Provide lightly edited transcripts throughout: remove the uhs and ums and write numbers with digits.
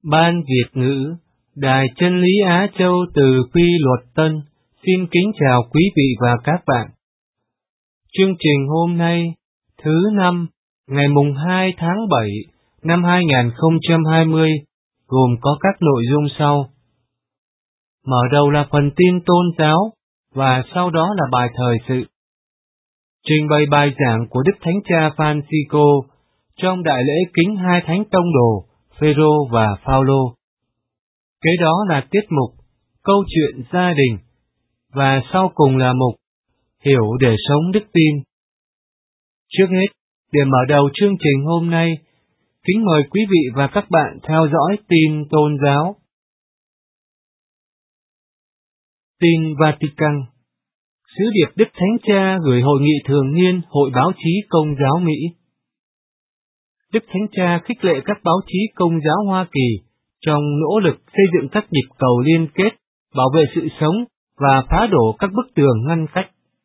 Ban Việt ngữ, Đài Chân lý Á Châu từ Quy Luật Tân, xin kính chào quý vị và các bạn. Chương trình hôm nay, thứ Năm, ngày mùng 2 tháng 7 năm 2020, gồm có các nội dung sau. Mở đầu là phần tin tôn giáo, và sau đó là bài thời sự. Trình bày bài giảng của Đức Thánh Cha Francisco trong đại lễ kính hai thánh tông đồ, Phêrô và Phaolô. Kế đó là tiết mục Câu chuyện gia đình, và sau cùng là mục Hiểu để sống đức tin. Trước hết, để mở đầu chương trình hôm nay, kính mời quý vị và các bạn theo dõi tin tôn giáo. Tin Vatican. Sứ điệp Đức Thánh Cha gửi Hội nghị thường niên Hội báo chí Công giáo Mỹ. Đức Thánh Cha khích lệ các báo chí Công giáo Hoa Kỳ trong nỗ lực xây dựng các nhịp cầu liên kết, bảo vệ sự sống và phá đổ các bức tường ngăn cách.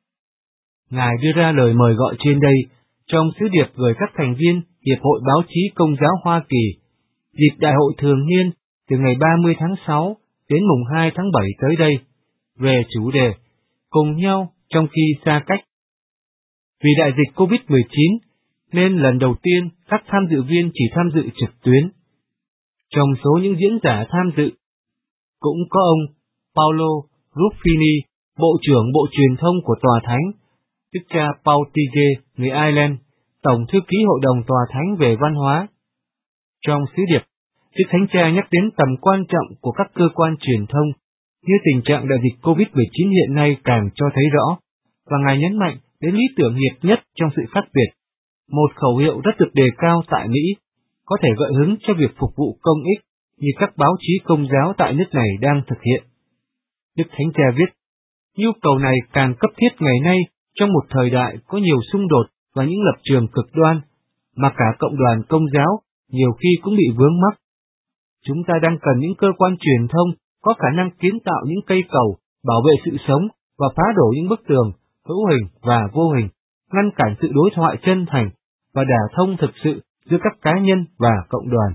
Ngài đưa ra lời mời gọi trên đây trong sứ điệp gửi các thành viên Hiệp hội Báo chí Công giáo Hoa Kỳ dịp đại hội thường niên từ ngày 30 tháng 6 đến mùng 2 tháng 7 tới đây, về chủ đề Cùng nhau trong khi xa cách. Vì đại dịch COVID-19 nên lần đầu tiên các tham dự viên chỉ tham dự trực tuyến. Trong số những diễn giả tham dự, cũng có ông Paolo Ruffini, Bộ trưởng Bộ Truyền thông của Tòa Thánh, Đức cha Paul Tige, người Ireland, Tổng thư ký Hội đồng Tòa Thánh về Văn hóa. Trong sứ điệp, Đức Thánh Cha nhắc đến tầm quan trọng của các cơ quan truyền thông, như tình trạng đại dịch COVID-19 hiện nay càng cho thấy rõ, và Ngài nhấn mạnh đến lý tưởng hiệp nhất trong sự khác biệt, một khẩu hiệu rất được đề cao tại Mỹ, có thể gợi hứng cho việc phục vụ công ích như các báo chí công giáo tại nước này đang thực hiện. Đức Thánh Cha viết, nhu cầu này càng cấp thiết ngày nay trong một thời đại có nhiều xung đột và những lập trường cực đoan, mà cả cộng đoàn công giáo nhiều khi cũng bị vướng mắc. Chúng ta đang cần những cơ quan truyền thông có khả năng kiến tạo những cây cầu, bảo vệ sự sống và phá đổ những bức tường hữu hình và vô hình, ngăn cản sự đối thoại chân thành và đả thông thực sự giữa các cá nhân và cộng đoàn.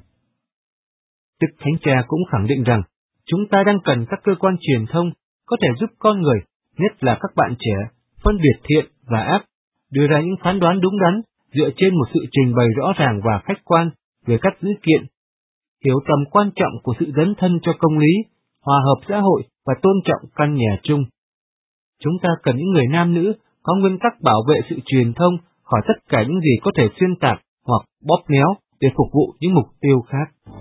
Đức Thánh Cha cũng khẳng định rằng, chúng ta đang cần các cơ quan truyền thông có thể giúp con người, nhất là các bạn trẻ, phân biệt thiện và ác, đưa ra những phán đoán đúng đắn dựa trên một sự trình bày rõ ràng và khách quan về các dữ kiện, hiểu tầm quan trọng của sự dấn thân cho công lý, hòa hợp xã hội và tôn trọng căn nhà chung. Chúng ta cần những người nam nữ có nguyên tắc bảo vệ sự truyền thông khỏi tất cả những gì có thể xuyên tạc hoặc bóp méo để phục vụ những mục tiêu khác.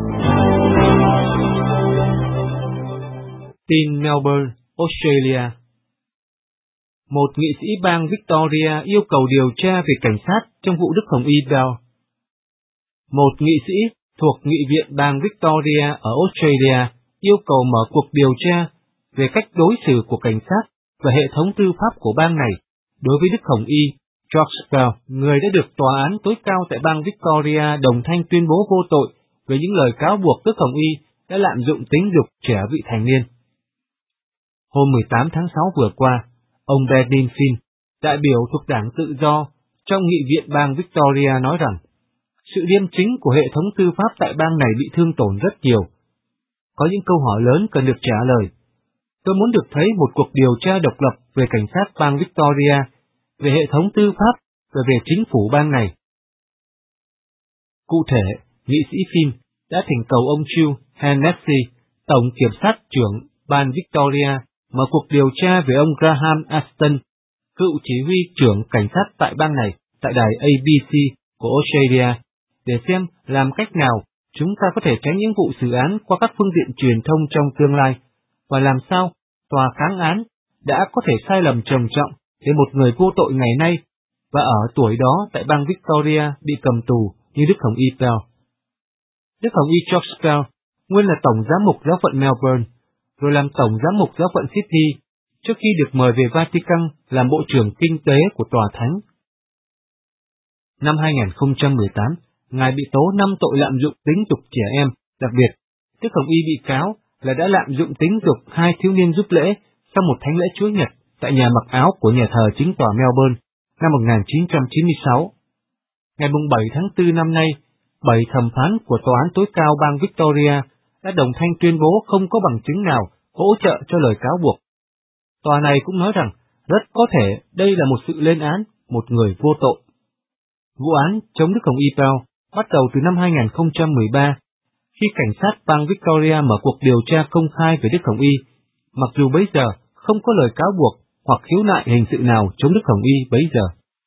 Tin Melbourne, Australia. Một nghị sĩ bang Victoria yêu cầu điều tra về cảnh sát trong vụ Đức Hồng Y Bell. Một nghị sĩ thuộc Nghị viện bang Victoria ở Australia yêu cầu mở cuộc điều tra về cách đối xử của cảnh sát và hệ thống tư pháp của bang này đối với Đức Hồng Y George Bell, người đã được tòa án tối cao tại bang Victoria đồng thanh tuyên bố vô tội về những lời cáo buộc Đức Hồng Y đã lạm dụng tính dục trẻ vị thành niên. Hôm 18 tháng 6 vừa qua, ông Bernard Finn, đại biểu thuộc Đảng Tự do trong Nghị viện bang Victoria nói rằng, sự liêm chính của hệ thống tư pháp tại bang này bị thương tổn rất nhiều. Có những câu hỏi lớn cần được trả lời. Tôi muốn được thấy một cuộc điều tra độc lập về cảnh sát bang Victoria, về hệ thống tư pháp và về chính phủ bang này. Cụ thể, nghị sĩ Finn đã thỉnh cầu ông Hugh Hennessy, Tổng Kiểm sát trưởng bang Victoria, mở cuộc điều tra về ông Graham Aston, cựu chỉ huy trưởng cảnh sát tại bang này, tại đài ABC của Australia, để xem làm cách nào chúng ta có thể tránh những vụ xử án qua các phương tiện truyền thông trong tương lai, và làm sao tòa kháng án đã có thể sai lầm trầm trọng để một người vô tội ngày nay và ở tuổi đó tại bang Victoria bị cầm tù như Đức Hồng Y Bell. Đức Hồng Y George Bell nguyên là Tổng Giám mục Giáo phận Melbourne, rồi làm Tổng Giám mục Giáo phận Sydney, trước khi được mời về Vatican làm Bộ trưởng Kinh tế của Tòa Thánh. Năm 2018, Ngài bị tố 5 tội lạm dụng tính dục trẻ em, đặc biệt, Đức Hồng Y bị cáo là đã lạm dụng tính dục 2 thiếu niên giúp lễ sau một thánh lễ Chúa Nhật tại nhà mặc áo của nhà thờ chính tòa Melbourne năm 1996. Ngày 7 tháng 4 năm nay, 7 thẩm phán của Tòa án tối cao bang Victoria đã đồng thanh tuyên bố không có bằng chứng nào hỗ trợ cho lời cáo buộc. Tòa này cũng nói rằng rất có thể đây là một sự lên án một người vô tội. Vụ án chống Đức Hồng Y Pell bắt đầu từ năm 2013, khi cảnh sát bang Victoria mở cuộc điều tra công khai về Đức Hồng Y, mặc dù bấy giờ không có lời cáo buộc hoặc khiếu nại hình sự nào chống Đức Hồng Y bấy giờ.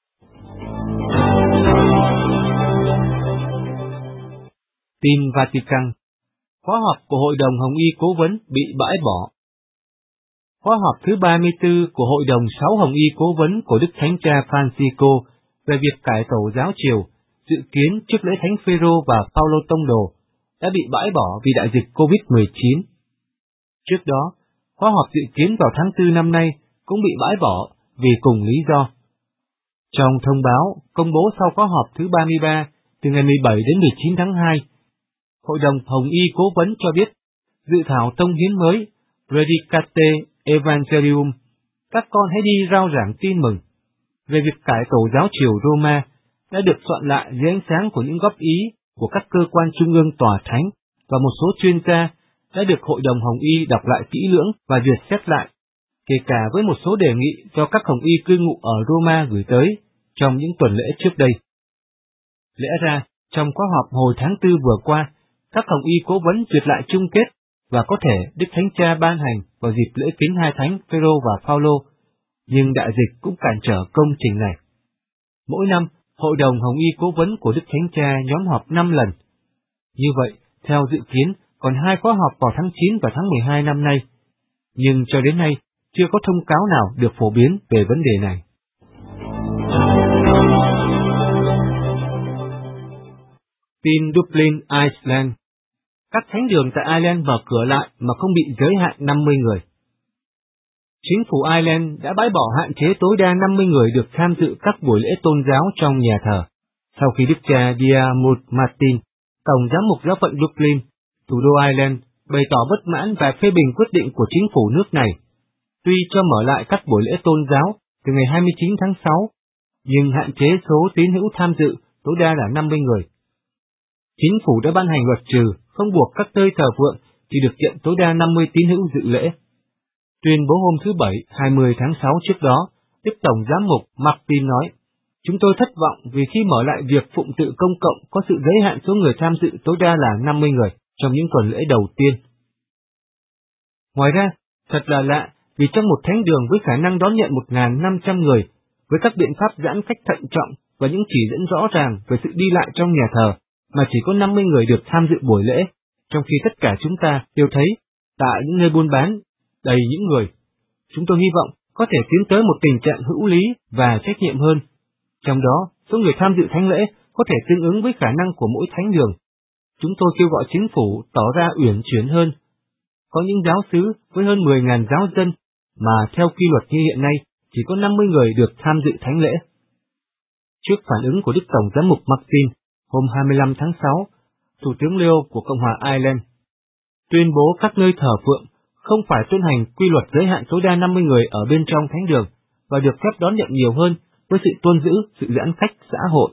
Tin Vatican. Khóa họp của Hội đồng Hồng Y Cố vấn bị bãi bỏ. Khóa họp thứ 34 của Hội đồng 6 Hồng Y Cố vấn của Đức Thánh Cha Francisco về việc cải tổ giáo triều, dự kiến trước lễ Thánh Phêrô và Phaolô Tông Đồ, đã bị bãi bỏ vì đại dịch COVID-19. Trước đó, khóa họp dự kiến vào tháng 4 năm nay cũng bị bãi bỏ vì cùng lý do. Trong thông báo công bố sau khóa họp thứ 33 từ ngày 17 đến 19 tháng 2, Hội đồng Hồng Y Cố vấn cho biết, dự thảo tông hiến mới Predicate Evangelium, các con hãy đi rao giảng tin mừng, về việc cải tổ giáo triều Roma đã được soạn lại dưới ánh sáng của những góp ý của các cơ quan trung ương tòa thánh và một số chuyên gia đã được Hội đồng Hồng Y đọc lại kỹ lưỡng và duyệt xét lại, kể cả với một số đề nghị do các Hồng Y cư ngụ ở Roma gửi tới trong những tuần lễ trước đây. Lẽ ra, trong khóa họp hồi tháng 4 vừa qua, các Hồng Y cố vấn duyệt lại chung kết và có thể Đức Thánh Cha ban hành vào dịp lễ kính hai thánh Phêrô và Phaolô, nhưng đại dịch cũng cản trở công trình này. Mỗi năm, Hội đồng Hồng Y Cố vấn của Đức Thánh Cha nhóm họp 5 lần. Như vậy, theo dự kiến, còn 2 khóa họp vào tháng 9 và tháng 12 năm nay, nhưng cho đến nay chưa có thông cáo nào được phổ biến về vấn đề này. Tin Dublin, Iceland. Các thánh đường tại Ireland mở cửa lại mà không bị giới hạn 50 người. Chính phủ Ireland đã bãi bỏ hạn chế tối đa 50 người được tham dự các buổi lễ tôn giáo trong nhà thờ, sau khi Đức cha Diarmuid Martin, Tổng giám mục giáo phận Dublin, thủ đô Ireland, bày tỏ bất mãn và phê bình quyết định của chính phủ nước này. Tuy cho mở lại các buổi lễ tôn giáo từ ngày 29 tháng 6, nhưng hạn chế số tín hữu tham dự tối đa là 50 người. Chính phủ đã ban hành luật trừ không buộc các nơi thờ phượng chỉ được nhận tối đa 50 tín hữu dự lễ. Tuyên bố hôm thứ Bảy, 20 tháng 6 trước đó, Đức Tổng giám mục Martin nói, chúng tôi thất vọng vì khi mở lại việc phụng tự công cộng có sự giới hạn số người tham dự tối đa là 50 người trong những tuần lễ đầu tiên. Ngoài ra, thật là lạ vì trong một thánh đường với khả năng đón nhận 1.500 người, với các biện pháp giãn cách thận trọng và những chỉ dẫn rõ ràng về sự đi lại trong nhà thờ, mà chỉ có 50 người được tham dự buổi lễ, trong khi tất cả chúng ta đều thấy tại những nơi buôn bán đầy những người. Chúng tôi hy vọng có thể tiến tới một tình trạng hữu lý và trách nhiệm hơn. Trong đó, số người tham dự thánh lễ có thể tương ứng với khả năng của mỗi thánh đường. Chúng tôi kêu gọi chính phủ tỏ ra uyển chuyển hơn. Có những giáo xứ với hơn 10.000 giáo dân mà theo quy luật như hiện nay chỉ có 50 người được tham dự thánh lễ. Trước phản ứng của Đức Tổng giám mục Martin, hôm 25 tháng 6, Thủ tướng Leo của Cộng hòa Ireland tuyên bố các nơi thờ phượng không phải tuân hành quy luật giới hạn tối đa 50 người ở bên trong thánh đường và được phép đón nhận nhiều hơn với sự tuân giữ sự giãn cách xã hội.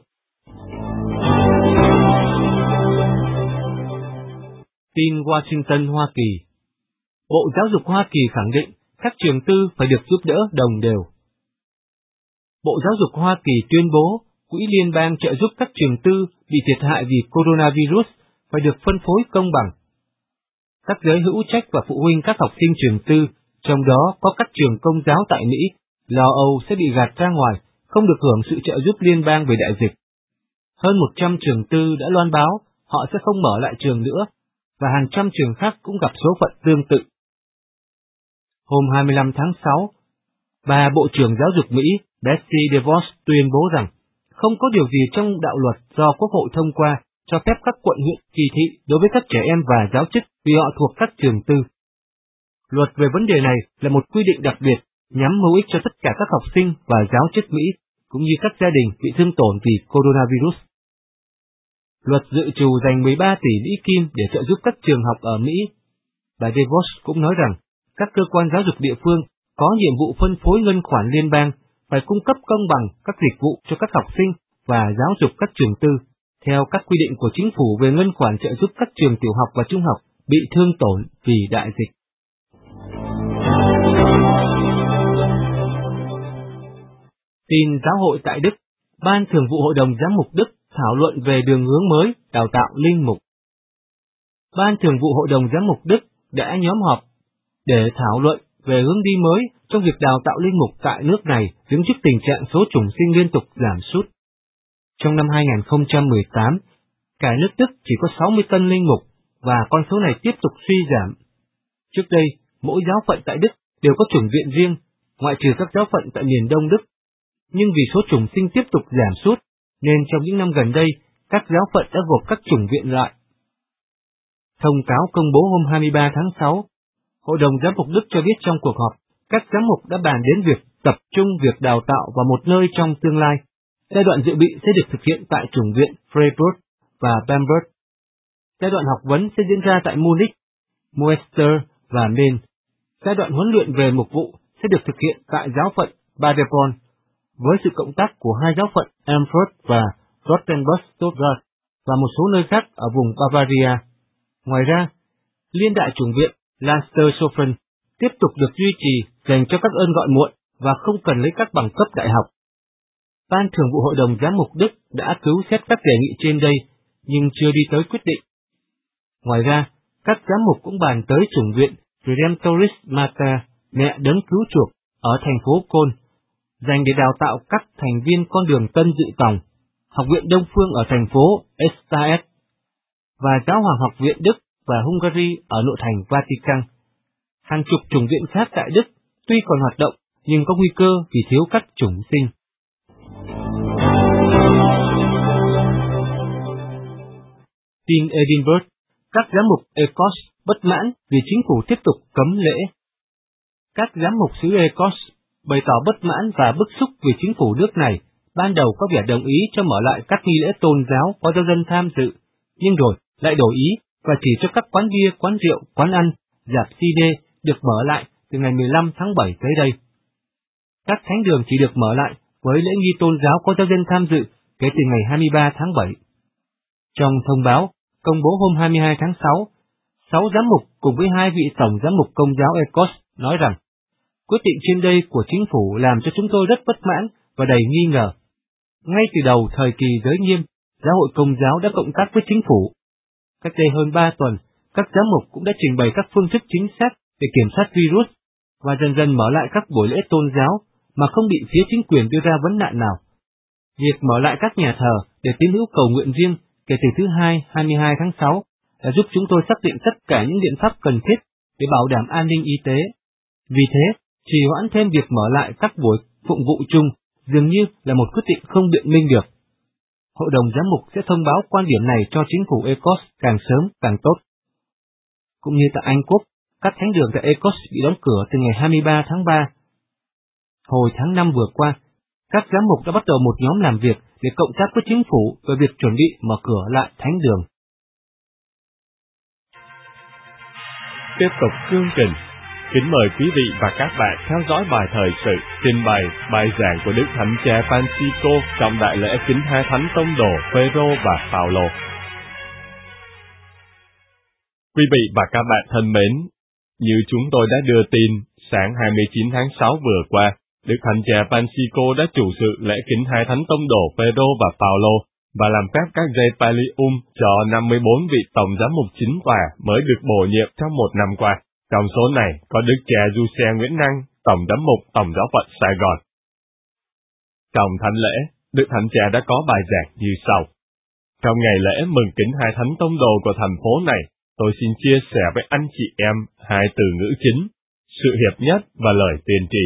Tin Washington, Hoa Kỳ. Bộ Giáo dục Hoa Kỳ khẳng định các trường tư phải được giúp đỡ đồng đều. Bộ Giáo dục Hoa Kỳ tuyên bố Quỹ Liên bang trợ giúp các trường tư bị thiệt hại vì coronavirus phải được phân phối công bằng. Các giới hữu trách và phụ huynh các học sinh trường tư, trong đó có các trường công giáo tại Mỹ, lo âu sẽ bị gạt ra ngoài, không được hưởng sự trợ giúp liên bang về đại dịch. Hơn 100 trường tư đã loan báo họ sẽ không mở lại trường nữa, và hàng trăm trường khác cũng gặp số phận tương tự. Hôm 25 tháng 6, bà Bộ trưởng Giáo dục Mỹ Betsy DeVos tuyên bố rằng không có điều gì trong đạo luật do Quốc hội thông qua cho phép các quận huyện kỳ thị đối với các trẻ em và giáo chức vì họ thuộc các trường tư. Luật về vấn đề này là một quy định đặc biệt nhắm mưu ích cho tất cả các học sinh và giáo chức Mỹ, cũng như các gia đình bị thương tổn vì coronavirus. Luật dự trù dành 13 tỷ Mỹ Kim để trợ giúp các trường học ở Mỹ. Bà DeVos cũng nói rằng các cơ quan giáo dục địa phương có nhiệm vụ phân phối ngân khoản liên bang phải cung cấp công bằng các dịch vụ cho các học sinh và giáo dục các trường tư, theo các quy định của chính phủ về ngân khoản trợ giúp các trường tiểu học và trung học bị thương tổn vì đại dịch. Tin giáo hội tại Đức, Ban Thường vụ Hội đồng Giám mục Đức thảo luận về đường hướng mới đào tạo linh mục. Ban Thường vụ Hội đồng Giám mục Đức đã nhóm họp để thảo luận về hướng đi mới trong việc đào tạo linh mục tại nước này đứng trước tình trạng số chủng sinh liên tục giảm sút. Trong năm 2018, cả nước Đức chỉ có 60 tân linh mục và con số này tiếp tục suy giảm. Trước đây, mỗi giáo phận tại Đức đều có chủng viện riêng, ngoại trừ các giáo phận tại miền Đông Đức. Nhưng vì số chủng sinh tiếp tục giảm sút, nên trong những năm gần đây, các giáo phận đã gộp các chủng viện lại. Thông cáo công bố hôm 23 tháng 6, Hội đồng Giám mục Đức cho biết trong cuộc họp, các giám mục đã bàn đến việc tập trung việc đào tạo vào một nơi trong tương lai. Giai đoạn dự bị sẽ được thực hiện tại chủng viện Freiburg và Bamberg. Giai đoạn học vấn sẽ diễn ra tại Munich, Münster và Mainz. Giai đoạn huấn luyện về mục vụ sẽ được thực hiện tại giáo phận Paderborn, với sự cộng tác của hai giáo phận Erfurt và Rottenburg-Stuttgart và một số nơi khác ở vùng Bavaria. Ngoài ra, Liên đại chủng viện Lanstersofen tiếp tục được duy trì dành cho các ơn gọi muộn và không cần lấy các bằng cấp đại học. Ban Thường vụ Hội đồng Giám mục Đức đã cứu xét các đề nghị trên đây, nhưng chưa đi tới quyết định. Ngoài ra, các giám mục cũng bàn tới chủng viện Redemptoris Mater, mẹ đấng cứu chuộc, ở thành phố Côn, dành để đào tạo các thành viên con đường Tân Dự Tòng, Học viện Đông Phương ở thành phố Estaes, và Giáo hoàng học viện Đức và Hungary ở nội thành Vatican. Hàng chục chủng viện khác tại Đức tuy còn hoạt động nhưng có nguy cơ vì thiếu các chủng sinh. Tin Edinburgh, các giám mục Ecosse bất mãn vì chính phủ tiếp tục cấm lễ. Các giám mục xứ Ecosse bày tỏ bất mãn và bức xúc vì chính phủ nước này ban đầu có vẻ đồng ý cho mở lại các nghi lễ tôn giáo có giáo dân tham dự, nhưng rồi lại đổi ý và chỉ cho các quán bia, quán rượu, quán ăn, rạp CD được mở lại từ ngày 15 tháng 7 tới đây. Các thánh đường chỉ được mở lại với lễ nghi tôn giáo có giáo dân tham dự kể từ ngày 23 tháng 7. Trong thông báo công bố hôm 22 tháng 6, 6 giám mục cùng với 2 vị tổng giám mục Công giáo Ecosse nói rằng, quyết định trên đây của chính phủ làm cho chúng tôi rất bất mãn và đầy nghi ngờ. Ngay từ đầu thời kỳ giới nghiêm, Giáo hội Công giáo đã cộng tác với chính phủ. Cách đây hơn 3 tuần, các giám mục cũng đã trình bày các phương thức chính xác để kiểm soát virus, và dần dần mở lại các buổi lễ tôn giáo mà không bị phía chính quyền đưa ra vấn nạn nào. Việc mở lại các nhà thờ để tín hữu cầu nguyện riêng kể từ thứ Hai 22 tháng 6 đã giúp chúng tôi xác định tất cả những biện pháp cần thiết để bảo đảm an ninh y tế. Vì thế, trì hoãn thêm việc mở lại các buổi phụng vụ chung dường như là một quyết định không biện minh được. Hội đồng giám mục sẽ thông báo quan điểm này cho chính phủ Ecosse càng sớm càng tốt. Cũng như tại Anh Quốc, các thánh đường tại Ecosse bị đóng cửa từ ngày 23 tháng 3. Hồi tháng 5 vừa qua, các giám mục đã bắt đầu một nhóm làm việc để cộng tác với chính phủ về việc chuẩn bị mở cửa lại thánh đường. Tiếp tục chương trình, kính mời quý vị và các bạn theo dõi bài thời sự trình bày bài giảng của Đức Thánh Cha Francisco trong đại lễ kính hai thánh tông đồ Phêrô và Phaolô. Quý vị và các bạn thân mến, như chúng tôi đã đưa tin, sáng 29 tháng 6 vừa qua, Đức Thánh Cha Francisco đã chủ sự lễ kính hai thánh tông đồ Phêrô và Phaolô và làm phép các dây pallium cho 54 vị tổng giám mục chính tòa mới được bổ nhiệm trong một năm qua. Trong số này có Đức cha Giuse Nguyễn Năng, tổng giám mục Tổng giáo phận Sài Gòn. Trong thánh lễ, Đức Thánh Cha đã có bài giảng như sau. Trong ngày lễ mừng kính hai thánh tông đồ của thành phố này, tôi xin chia sẻ với anh chị em hai từ ngữ chính, sự hiệp nhất và lời tiên tri.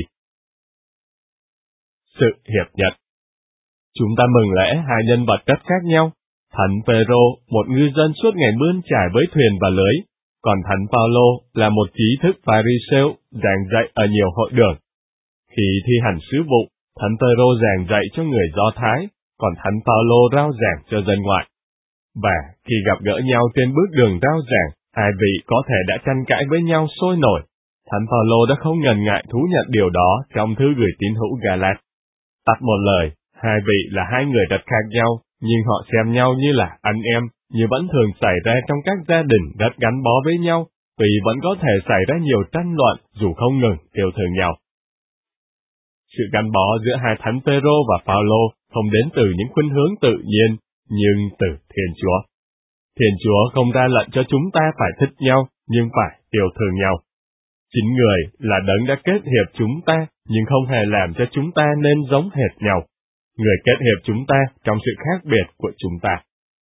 Sự hiệp nhất. Chúng ta mừng lễ hai nhân vật rất khác nhau. Thánh Phêrô, một ngư dân suốt ngày bươn chải với thuyền và lưới, còn Thánh Phaolô là một trí thức Pharisêu giảng dạy ở nhiều hội đường. Khi thi hành sứ vụ, Thánh Phêrô giảng dạy cho người Do Thái, còn Thánh Phaolô rao giảng cho dân ngoại. Và khi gặp gỡ nhau trên bước đường rao giảng, hai vị có thể đã tranh cãi với nhau sôi nổi. Thánh Phaolô đã không ngần ngại thú nhận điều đó trong thư gửi tín hữu Galat. Tắt một lời, hai vị là hai người rất khác nhau, nhưng họ xem nhau như là anh em, như vẫn thường xảy ra trong các gia đình rất gắn bó với nhau, tuy vẫn có thể xảy ra nhiều tranh luận dù không ngừng yêu thương nhau. Sự gắn bó giữa hai thánh Phêrô và Phaolô không đến từ những khuynh hướng tự nhiên, nhưng từ Thiên Chúa. Thiên Chúa không ra lệnh cho chúng ta phải thích nhau, nhưng phải yêu thương nhau. Chính Người là Đấng đã kết hiệp chúng ta, nhưng không hề làm cho chúng ta nên giống hệt nhau. Người kết hiệp chúng ta trong sự khác biệt của chúng ta.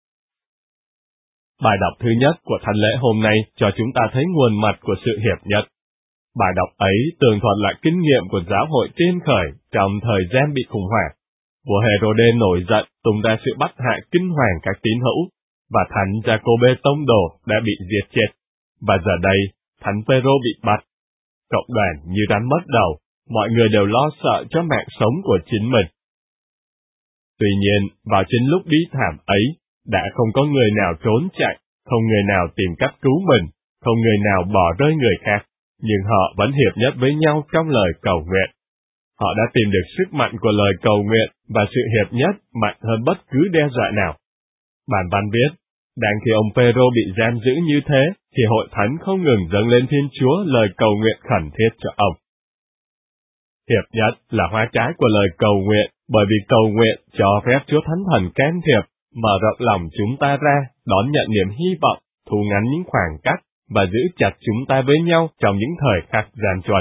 Bài đọc thứ nhất của thánh lễ hôm nay cho chúng ta thấy nguồn mật của sự hiệp nhất. Bài đọc ấy tường thuật lại kinh nghiệm của giáo hội tiên khởi trong thời gian bị khủng hoảng. Vua Herode nổi giận tung ra sự bắt hại kinh hoàng các tín hữu, và thánh Giacôbê tông đồ đã bị giết chết. Và giờ đây, thánh Phêrô bị bắt. Cộng đoàn như rắn mất đầu, mọi người đều lo sợ cho mạng sống của chính mình. Tuy nhiên, vào chính lúc bí thảm ấy, đã không có người nào trốn chạy, không người nào tìm cách cứu mình, không người nào bỏ rơi người khác, nhưng họ vẫn hiệp nhất với nhau trong lời cầu nguyện. Họ đã tìm được sức mạnh của lời cầu nguyện và sự hiệp nhất mạnh hơn bất cứ đe dọa nào. Bản văn viết, đang khi ông Phêrô bị giam giữ như thế, thì hội thánh không ngừng dâng lên Thiên Chúa lời cầu nguyện khẩn thiết cho ông. Hiệp nhất là hoa trái của lời cầu nguyện, bởi vì cầu nguyện cho phép Chúa Thánh Thần can thiệp, mở rộng lòng chúng ta ra, đón nhận niềm hy vọng, thu ngắn những khoảng cách, và giữ chặt chúng ta với nhau trong những thời khắc gian truân.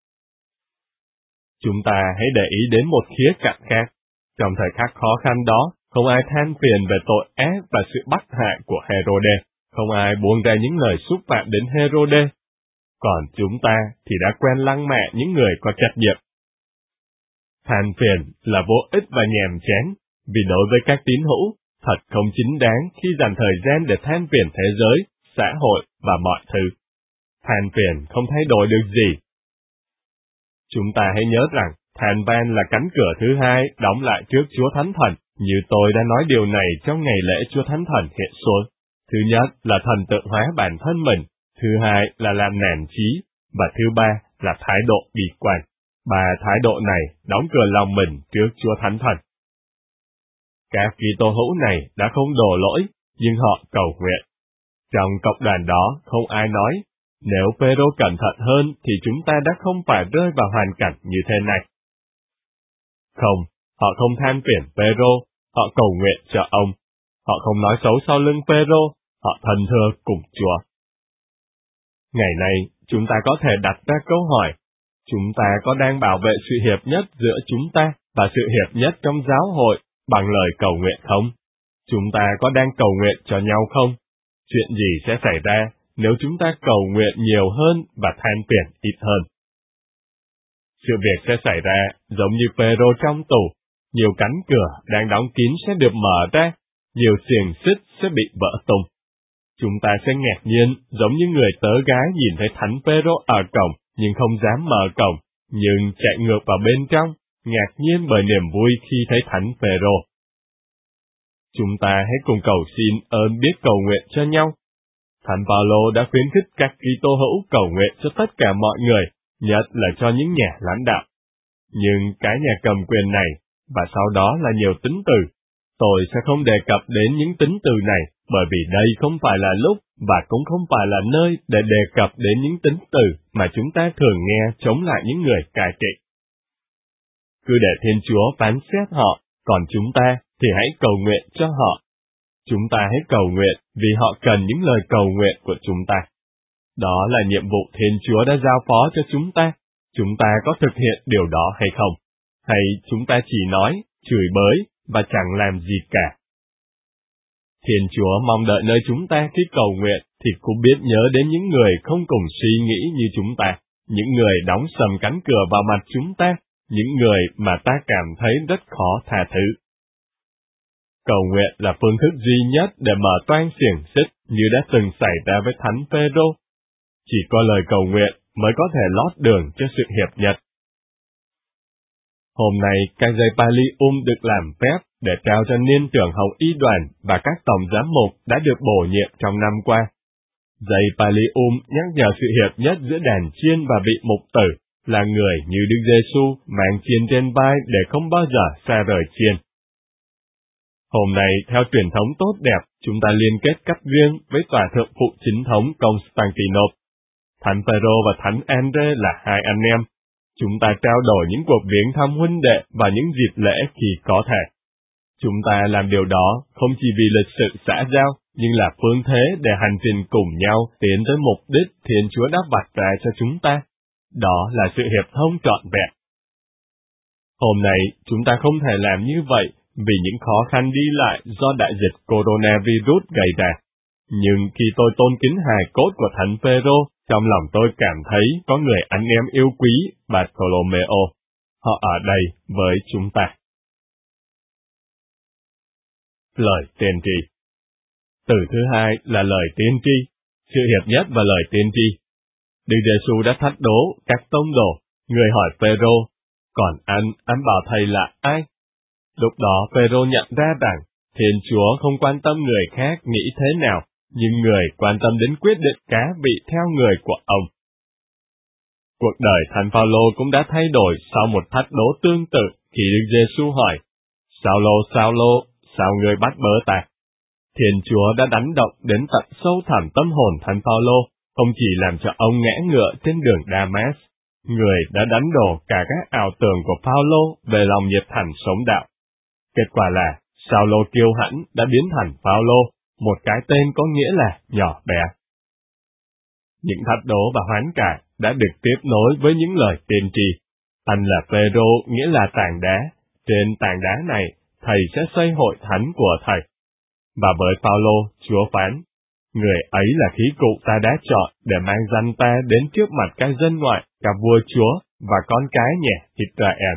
Chúng ta hãy để ý đến một khía cạnh khác. Trong thời khắc khó khăn đó, không ai than phiền về tội ác và sự bắt hại của Herode, không ai buông ra những lời xúc phạm đến Herode. Còn chúng ta thì đã quen lăng mạ những người có trách nhiệm. Than phiền là vô ích và nhàm chán, vì đối với các tín hữu, thật không chính đáng khi dành thời gian để than phiền thế giới, xã hội và mọi thứ. Than phiền không thay đổi được gì. Chúng ta hãy nhớ rằng, than van là cánh cửa thứ hai đóng lại trước Chúa Thánh Thần, như tôi đã nói điều này trong ngày lễ Chúa Thánh Thần hiện xuống. Thứ nhất là thần tượng hóa bản thân mình, thứ hai là làm nản chí, và thứ ba là thái độ bi quan. Ba thái độ này đóng cửa lòng mình trước Chúa Thánh Thần. Các Kitô hữu này đã không đổ lỗi, nhưng họ cầu nguyện. Trong cộng đoàn đó không ai nói, nếu Phêrô cẩn thận hơn thì chúng ta đã không phải rơi vào hoàn cảnh như thế này. Không, họ không than phiền Phêrô, họ cầu nguyện cho ông. Họ không nói xấu sau lưng Phêrô, họ thân thưa cùng Chúa. Ngày nay, chúng ta có thể đặt ra câu hỏi, chúng ta có đang bảo vệ sự hiệp nhất giữa chúng ta và sự hiệp nhất trong giáo hội bằng lời cầu nguyện không? Chúng ta có đang cầu nguyện cho nhau không? Chuyện gì sẽ xảy ra nếu chúng ta cầu nguyện nhiều hơn và than phiền ít hơn? Sự việc sẽ xảy ra giống như Phêrô trong tù, nhiều cánh cửa đang đóng kín sẽ được mở ra, nhiều xiềng xích sẽ bị vỡ tung. Chúng ta sẽ ngạc nhiên giống như người tớ gái nhìn thấy thánh Phêrô ở cổng nhưng không dám mở cổng, nhưng chạy ngược vào bên trong, ngạc nhiên bởi niềm vui khi thấy thánh Phêrô. Chúng ta hãy cùng cầu xin ơn biết cầu nguyện cho nhau. Thánh Phaolô đã khuyến khích các Kitô hữu cầu nguyện cho tất cả mọi người, nhất là cho những nhà lãnh đạo. Nhưng cái nhà cầm quyền này, và sau đó là nhiều tính từ. Tôi sẽ không đề cập đến những tính từ này, bởi vì đây không phải là lúc, và cũng không phải là nơi để đề cập đến những tính từ mà chúng ta thường nghe chống lại những người cai trị. Cứ để Thiên Chúa phán xét họ, còn chúng ta thì hãy cầu nguyện cho họ. Chúng ta hãy cầu nguyện vì họ cần những lời cầu nguyện của chúng ta. Đó là nhiệm vụ Thiên Chúa đã giao phó cho chúng ta. Chúng ta có thực hiện điều đó hay không? Hay chúng ta chỉ nói, chửi bới và chẳng làm gì cả? Thiên Chúa mong đợi nơi chúng ta khi cầu nguyện thì cũng biết nhớ đến những người không cùng suy nghĩ như chúng ta, những người đóng sầm cánh cửa vào mặt chúng ta, những người mà ta cảm thấy rất khó tha thứ. Cầu nguyện là phương thức duy nhất để mở toang xiềng xích như đã từng xảy ra với thánh Phêrô. Chỉ có lời cầu nguyện mới có thể lót đường cho sự hiệp nhất. Hôm nay, các dây Pallium được làm phép để trao cho niên trưởng hồng y đoàn và các tổng giám mục đã được bổ nhiệm trong năm qua. Dây Pallium nhắc nhở sự hiệp nhất giữa đàn chiên và vị mục tử, là người như Đức Giêsu mang chiên trên vai để không bao giờ xa rời chiên. Hôm nay, theo truyền thống tốt đẹp, chúng ta liên kết cấp riêng với tòa thượng phụ chính thống Constantinople. Thánh Phêrô và Thánh Andre là hai anh em. Chúng ta trao đổi những cuộc viếng thăm huynh đệ và những dịp lễ khi có thể. Chúng ta làm điều đó không chỉ vì lịch sự xã giao, nhưng là phương thế để hành trình cùng nhau tiến tới mục đích Thiên Chúa đã vạch ra cho chúng ta. Đó là sự hiệp thông trọn vẹn. Hôm nay, chúng ta không thể làm như vậy vì những khó khăn đi lại do đại dịch coronavirus gây ra. Nhưng khi tôi tôn kính hài cốt của Thánh Phêrô, trong lòng tôi cảm thấy có người anh em yêu quý, Bartolomeo. Họ ở đây với chúng ta. Lời tiên tri. Từ thứ hai là lời tiên tri, sự hiệp nhất và lời tiên tri. Đức Giêsu đã thách đố các tông đồ, người hỏi Phêrô, còn anh bảo thầy là ai? Lúc đó Phêrô nhận ra rằng, Thiên Chúa không quan tâm người khác nghĩ thế nào, nhưng người quan tâm đến quyết định cá vị theo người của ông. Cuộc đời Thánh Phaolô cũng đã thay đổi sau một thách đố tương tự khi Đức Giêsu hỏi, Sao-lô, sao ngươi bắt bớ ta? Thiên Chúa đã đánh động đến tận sâu thẳm tâm hồn Thánh Phaolô, không chỉ làm cho ông ngã ngựa trên đường Damas, người đã đánh đổ cả các ảo tưởng của Phaolô về lòng nhiệt thành sống đạo. Kết quả là Sao-lô kiêu hãnh đã biến thành Phaolô, một cái tên có nghĩa là nhỏ bé. Những thách đố và hoán cải đã được tiếp nối với những lời tiên tri. Anh là Phêrô nghĩa là tảng đá, trên tảng đá này thầy sẽ xây hội thánh của thầy. Và với Phaolô, Chúa phán, người ấy là khí cụ ta đã chọn để mang danh ta đến trước mặt các dân ngoại, cả vua Chúa và con cái nhà Israel.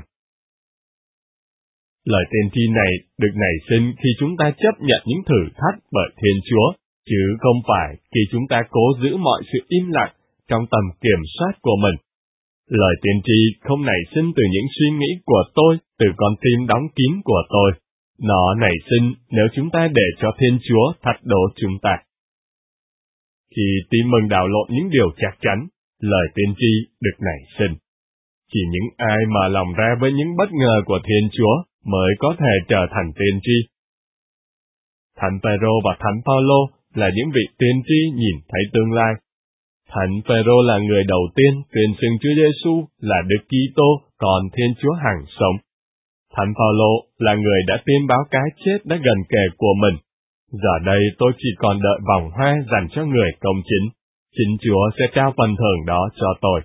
Lời tiên tri này được nảy sinh khi chúng ta chấp nhận những thử thách bởi Thiên Chúa, chứ không phải khi chúng ta cố giữ mọi sự im lặng trong tầm kiểm soát của mình. Lời tiên tri không nảy sinh từ những suy nghĩ của tôi, từ con tim đóng kín của tôi. Nó nảy sinh nếu chúng ta để cho Thiên Chúa thách đố chúng ta. Khi tin mừng đảo lộn những điều chắc chắn, lời tiên tri được nảy sinh. Chỉ những ai mở lòng ra với những bất ngờ của Thiên Chúa mới có thể trở thành tiên tri. Thánh Phêrô và Thánh Phaolô là những vị tiên tri nhìn thấy tương lai. Thánh Phêrô là người đầu tiên tuyên xưng Chúa Giêsu là Đức Kitô, còn Thiên Chúa hằng sống. Thánh Phaolô là người đã tiên báo cái chết đã gần kề của mình. Giờ đây tôi chỉ còn đợi vòng hoa dành cho người công chính. Chính Chúa sẽ trao phần thưởng đó cho tôi.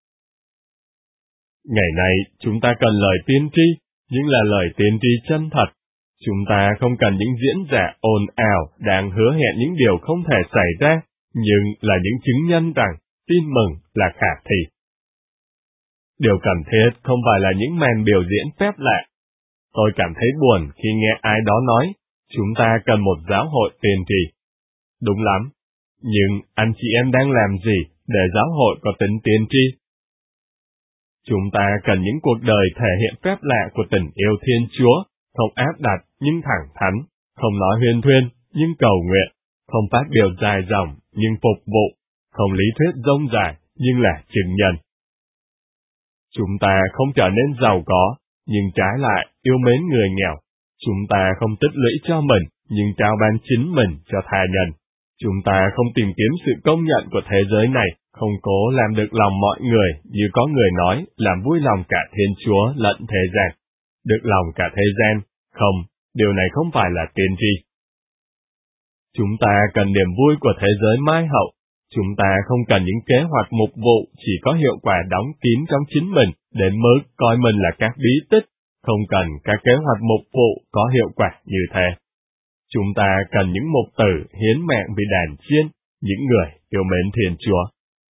Ngày nay, chúng ta cần lời tiên tri, nhưng là lời tiên tri chân thật. Chúng ta không cần những diễn giả ồn ào đang hứa hẹn những điều không thể xảy ra, nhưng là những chứng nhân rằng tin mừng là khả thi. Điều cần thiết không phải là những màn biểu diễn phép lạ. Tôi cảm thấy buồn khi nghe ai đó nói, chúng ta cần một giáo hội tiên tri. Đúng lắm, nhưng anh chị em đang làm gì để giáo hội có tính tiên tri? Chúng ta cần những cuộc đời thể hiện phép lạ của tình yêu Thiên Chúa, không áp đặt nhưng thẳng thắn, không nói huyên thuyên nhưng cầu nguyện, không phát biểu dài dòng nhưng phục vụ, không lý thuyết rông dài nhưng là chứng nhân. Chúng ta không trở nên giàu có, nhưng trái lại yêu mến người nghèo. Chúng ta không tích lũy cho mình, nhưng trao ban chính mình cho tha nhân. Chúng ta không tìm kiếm sự công nhận của thế giới này, không cố làm được lòng mọi người như có người nói làm vui lòng cả Thiên Chúa lẫn thế gian. Được lòng cả thế gian, không, điều này không phải là tiên tri. Chúng ta cần niềm vui của thế giới mai hậu. Chúng ta không cần những kế hoạch mục vụ chỉ có hiệu quả đóng kín trong chính mình, đến mức coi mình là các bí tích, không cần các kế hoạch mục vụ có hiệu quả như thế. Chúng ta cần những mục tử hiến mạng vì đàn chiên, những người yêu mến Thiên Chúa.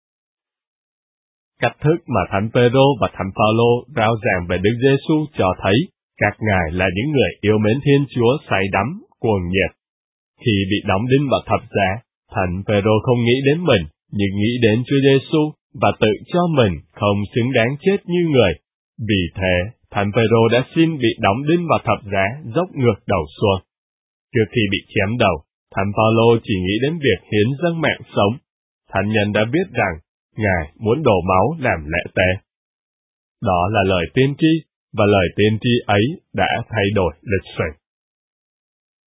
Cách thức mà Thánh Phêrô và Thánh Phaolô rao giảng về Đức Giêsu cho thấy các ngài là những người yêu mến Thiên Chúa say đắm, cuồng nhiệt. Khi bị đóng đinh vào thập giá, Thánh Phêrô không nghĩ đến mình, nhưng nghĩ đến Chúa Giêsu và tự cho mình không xứng đáng chết như người. Vì thế, Thánh Phêrô đã xin bị đóng đinh vào thập giá dốc ngược đầu xuống. Trước khi bị chém đầu, Thánh Phaolô chỉ nghĩ đến việc hiến dâng mạng sống. Thánh nhân đã biết rằng ngài muốn đổ máu làm lễ tế. Đó là lời tiên tri, và lời tiên tri ấy đã thay đổi lịch sử.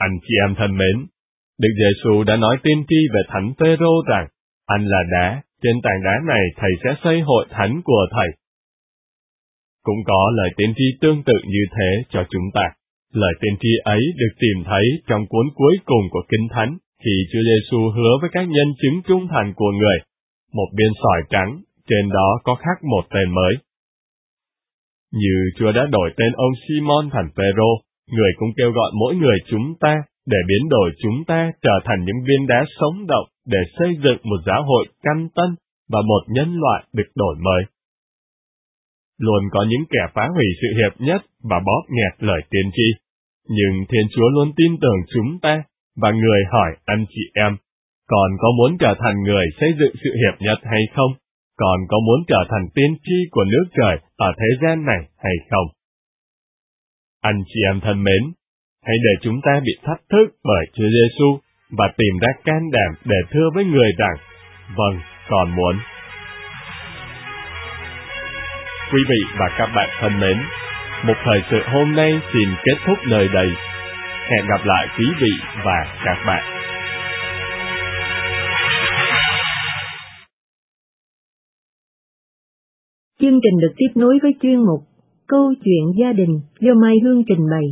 Anh chị em thân mến, Đức Giêsu đã nói tiên tri về Thánh Phêrô rằng, anh là đá, trên tảng đá này thầy sẽ xây hội thánh của thầy. Cũng có lời tiên tri tương tự như thế cho chúng ta. Lời tiên tri ấy được tìm thấy trong cuốn cuối cùng của Kinh Thánh, khi Chúa Giêsu hứa với các nhân chứng trung thành của người, một biên sỏi trắng, trên đó có khắc một tên mới. Như Chúa đã đổi tên ông Simon thành Phêrô, người cũng kêu gọi mỗi người chúng ta để biến đổi chúng ta trở thành những viên đá sống động để xây dựng một giáo hội căn tân và một nhân loại được đổi mới. Luôn có những kẻ phá hủy sự hiệp nhất và bóp nghẹt lời tiên tri, nhưng Thiên Chúa luôn tin tưởng chúng ta, và người hỏi anh chị em, còn có muốn trở thành người xây dựng sự hiệp nhất hay không? Còn có muốn trở thành tiên tri của nước trời ở thế gian này hay không? Anh chị em thân mến, hãy để chúng ta bị thách thức bởi Chúa Giêsu và tìm ra can đảm để thưa với người rằng, vâng, con muốn. Quý vị và các bạn thân mến, một thời sự hôm nay xin kết thúc nơi đây. Hẹn gặp lại quý vị và các bạn. Chương trình được tiếp nối với chuyên mục Câu chuyện gia đình do Mai Hương trình bày.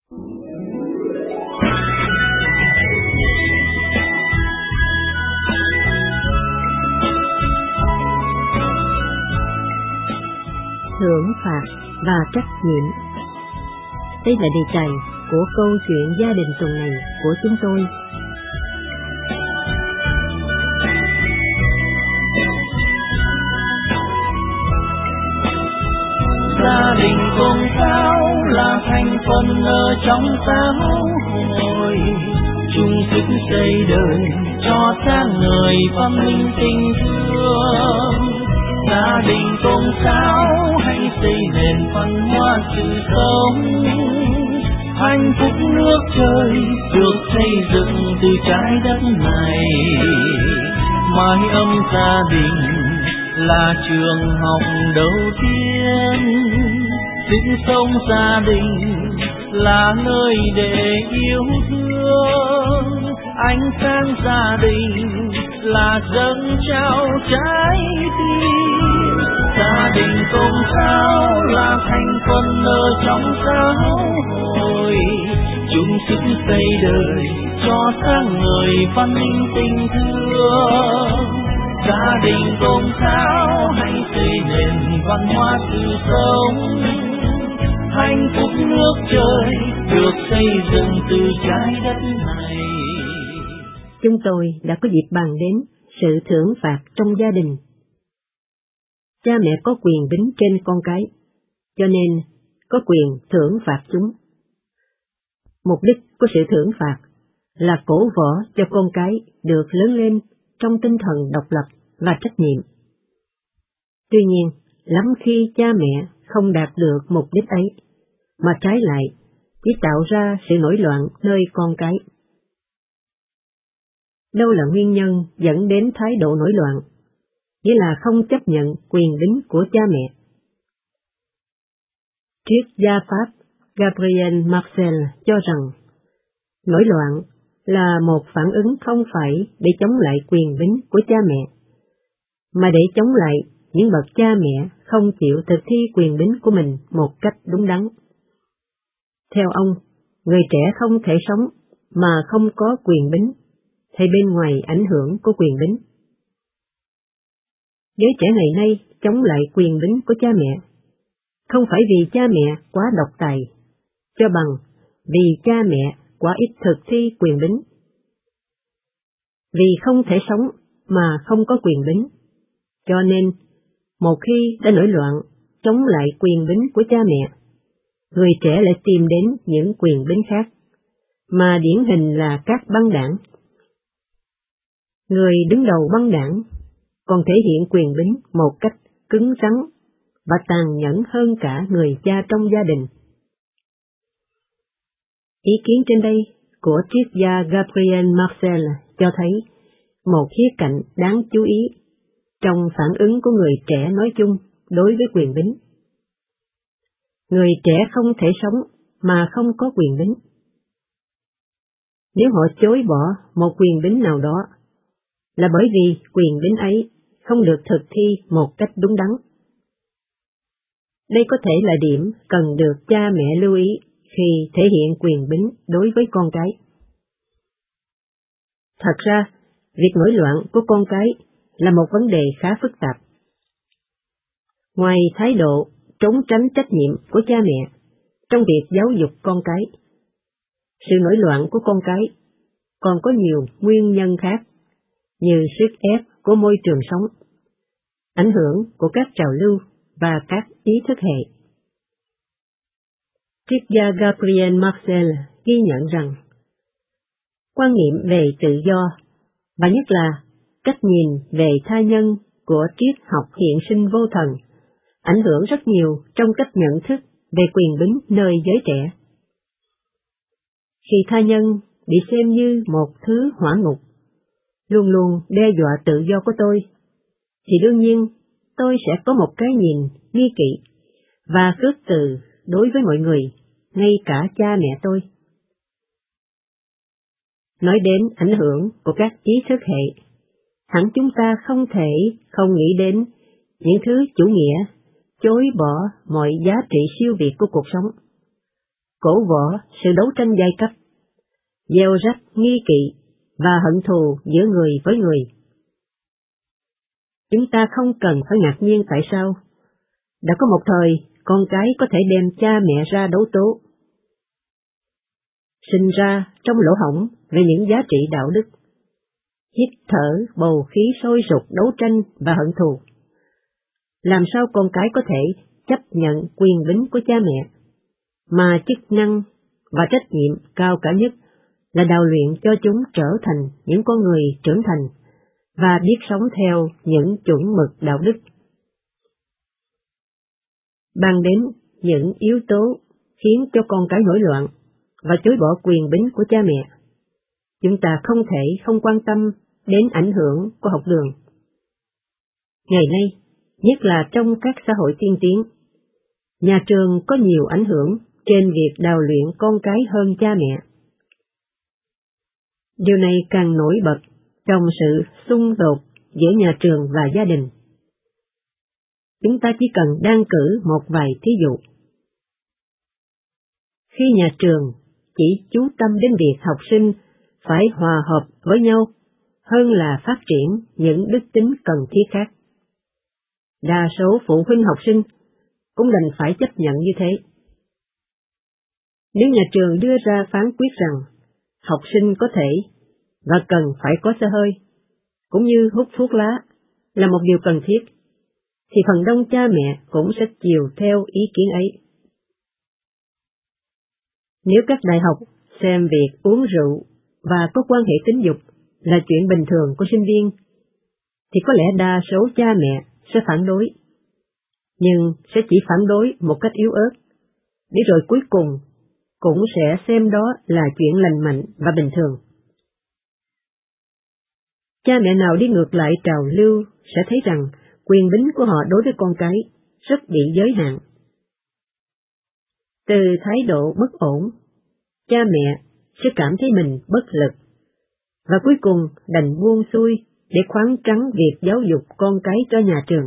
Thưởng phạt và trách nhiệm. Đây là đề tài của câu chuyện gia đình tuần này của chúng tôi. Gia đình con cháu là thành phần ở trong xã hội, chung sức xây đời cho sáng ngời văn minh tình thương. Gia đình con cháu hãy xây nền văn hóa sự sống, hạnh phúc nước trời được xây dựng từ trái đất này. Mái ấm gia đình là trường học đầu tiên, sinh sống gia đình là nơi để yêu thương. Ánh sáng gia đình là dâng trao trái tim. Gia đình con cháu là thành phần ở trong xã hội, chung sức xây đời cho sáng ngời văn minh tình thương. Gia đình con cháu hãy xây nền văn hóa sự sống, hạnh phúc nước trời được xây dựng từ trái đất này. Chúng tôi đã có dịp bàn đến sự thưởng phạt trong gia đình. Cha mẹ có quyền bính trên con cái, cho nên có quyền thưởng phạt chúng. Mục đích của sự thưởng phạt là cổ võ cho con cái được lớn lên trong tinh thần độc lập và trách nhiệm. Tuy nhiên, lắm khi cha mẹ không đạt được mục đích ấy, mà trái lại chỉ tạo ra sự nổi loạn nơi con cái. Đâu là nguyên nhân dẫn đến thái độ nổi loạn? Nghĩa là không chấp nhận quyền bính của cha mẹ. Triết gia Pháp Gabriel Marcel cho rằng, nổi loạn là một phản ứng không phải để chống lại quyền bính của cha mẹ, mà để chống lại những bậc cha mẹ không chịu thực thi quyền bính của mình một cách đúng đắn. Theo ông, người trẻ không thể sống mà không có quyền bính, hay bên ngoài ảnh hưởng của quyền bính. Giới trẻ ngày nay chống lại quyền bính của cha mẹ, không phải vì cha mẹ quá độc tài, cho bằng vì cha mẹ quá ít thực thi quyền bính. Vì không thể sống mà không có quyền bính, cho nên một khi đã nổi loạn chống lại quyền bính của cha mẹ, người trẻ lại tìm đến những quyền bính khác, mà điển hình là các băng đảng. Người đứng đầu băng đảng còn thể hiện quyền bính một cách cứng rắn và tàn nhẫn hơn cả người cha trong gia đình. Ý kiến trên đây của triết gia Gabriel Marcel cho thấy một khía cạnh đáng chú ý trong phản ứng của người trẻ nói chung đối với quyền bính. Người trẻ không thể sống mà không có quyền bính. Nếu họ chối bỏ một quyền bính nào đó, là bởi vì quyền bính ấy không được thực thi một cách đúng đắn. Đây có thể là điểm cần được cha mẹ lưu ý khi thể hiện quyền bính đối với con cái. Thật ra, việc nổi loạn của con cái là một vấn đề khá phức tạp. Ngoài thái độ trốn tránh trách nhiệm của cha mẹ trong việc giáo dục con cái, sự nổi loạn của con cái còn có nhiều nguyên nhân khác, như sức ép của môi trường sống, ảnh hưởng của các trào lưu và các ý thức hệ. Triết gia Gabriel Marcel ghi nhận rằng, quan niệm về tự do, và nhất là cách nhìn về tha nhân của triết học hiện sinh vô thần, ảnh hưởng rất nhiều trong cách nhận thức về quyền bính nơi giới trẻ. Khi tha nhân bị xem như một thứ hỏa ngục, luôn luôn đe dọa tự do của tôi, thì đương nhiên tôi sẽ có một cái nhìn nghi kỵ và khước từ đối với mọi người, ngay cả cha mẹ tôi. Nói đến ảnh hưởng của các ý thức hệ, hẳn chúng ta không thể không nghĩ đến những thứ chủ nghĩa chối bỏ mọi giá trị siêu việt của cuộc sống, cổ võ sự đấu tranh giai cấp, gieo rắc nghi kỵ và hận thù giữa người với người. Chúng ta không cần phải ngạc nhiên tại sao đã có một thời con cái có thể đem cha mẹ ra đấu tố, sinh ra trong lỗ hổng về những giá trị đạo đức, hít thở bầu khí sôi sục đấu tranh và hận thù. Làm sao con cái có thể chấp nhận quyền bính của cha mẹ, mà chức năng và trách nhiệm cao cả nhất là đào luyện cho chúng trở thành những con người trưởng thành và biết sống theo những chuẩn mực đạo đức. Bàn đến những yếu tố khiến cho con cái nổi loạn và chối bỏ quyền bính của cha mẹ, chúng ta không thể không quan tâm đến ảnh hưởng của học đường. Ngày nay, nhất là trong các xã hội tiên tiến, nhà trường có nhiều ảnh hưởng trên việc đào luyện con cái hơn cha mẹ. Điều này càng nổi bật trong sự xung đột giữa nhà trường và gia đình. Chúng ta chỉ cần đan cử một vài thí dụ. Khi nhà trường chỉ chú tâm đến việc học sinh phải hòa hợp với nhau hơn là phát triển những đức tính cần thiết khác, đa số phụ huynh học sinh cũng đành phải chấp nhận như thế. Nếu nhà trường đưa ra phán quyết rằng học sinh có thể và cần phải có xe hơi, cũng như hút thuốc lá là một điều cần thiết, thì phần đông cha mẹ cũng sẽ chiều theo ý kiến ấy. Nếu các đại học xem việc uống rượu và có quan hệ tính dục là chuyện bình thường của sinh viên, thì có lẽ đa số cha mẹ sẽ phản đối, nhưng sẽ chỉ phản đối một cách yếu ớt, để rồi cuối cùng cũng sẽ xem đó là chuyện lành mạnh và bình thường. Cha mẹ nào đi ngược lại trào lưu sẽ thấy rằng quyền bính của họ đối với con cái rất bị giới hạn. Từ thái độ bất ổn, cha mẹ sẽ cảm thấy mình bất lực, và cuối cùng đành buông xuôi để khoáng trắng việc giáo dục con cái cho nhà trường.